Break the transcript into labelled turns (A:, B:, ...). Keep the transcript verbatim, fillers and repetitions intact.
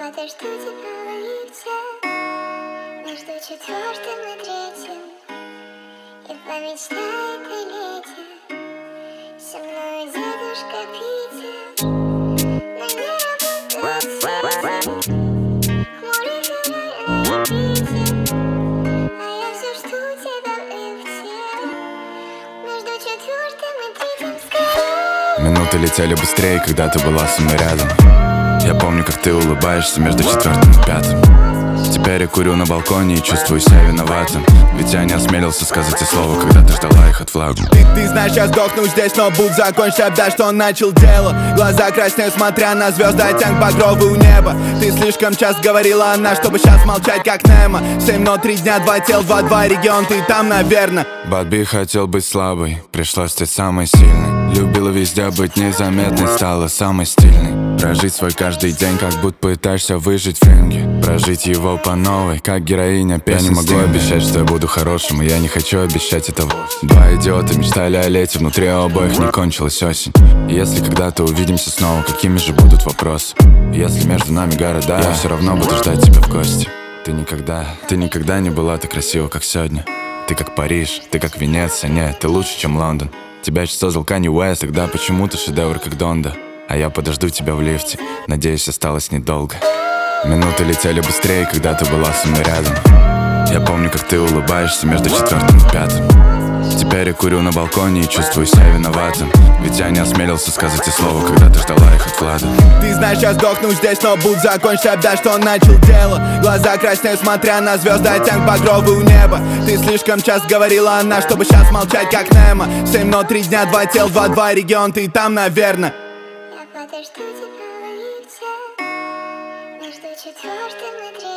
A: подожду тебя в лифте между четвертым и третьим, и помечтает о лете со мной дедушка Питер. На мне работает свет, хмурый февраль на орбите, а я все жду тебя в лифте между четвертым и третьим скорее.
B: Минуты летели быстрее, когда ты была со мной рядом. Я помню, как ты улыбаешься между четвертым и пятым. Теперь я курю на балконе и чувствую себя виноватым, ведь я не осмелился сказать и слово, когда ты ждала их от флага.
C: Ты, ты знаешь, я сдохну здесь, но будь закончить, обдай, что он начал дело. Глаза краснеют, смотря на звезды, оттенок багровый у неба. Ты слишком часто говорила она, чтобы сейчас молчать, как Немо. Семь, но три дня, два тел, два, два регион, ты там, наверно.
B: Бадби хотел быть слабой, пришлось стать самой сильной. Любила везде быть незаметной, стала самой стильной. Прожить свой каждый день, как будто пытаешься выжить в ринге. Прожить его по новой, как героиня песни. Я не могу обещать, что я буду хорошим, и я не хочу обещать этого. Два идиота мечтали о лете, внутри у обоих не кончилась осень. И если когда-то увидимся снова, какими же будут вопросы? Если между нами города, я все равно буду ждать тебя в гости. Ты никогда, ты никогда не была так красива, как сегодня. Ты как Париж, ты как Венеция, нет, ты лучше, чем Лондон. Тебя еще создал Канье Уэст, тогда почему-то шедевр, как Донда. А я подожду тебя в лифте, надеюсь, осталось недолго. Минуты летели быстрее, когда ты была со мной рядом. Я помню, как ты улыбаешься между четвертым и пятым. Теперь я курю на балконе и чувствую себя виноватым, ведь я не осмелился сказать и слово, когда ты ждала их от Влада.
C: Ты знаешь, я сдохну здесь, но будь закончить, обдай, что он начал дело. Глаза краснеют, смотря на звезды, оттенок багровый у неба. Ты слишком часто говорила она, чтобы сейчас молчать, как Немо. Семь, но три дня, два тел, два, два регион, ты там, наверно.
A: Я подожду тебя в лифте между четвертым и третьим.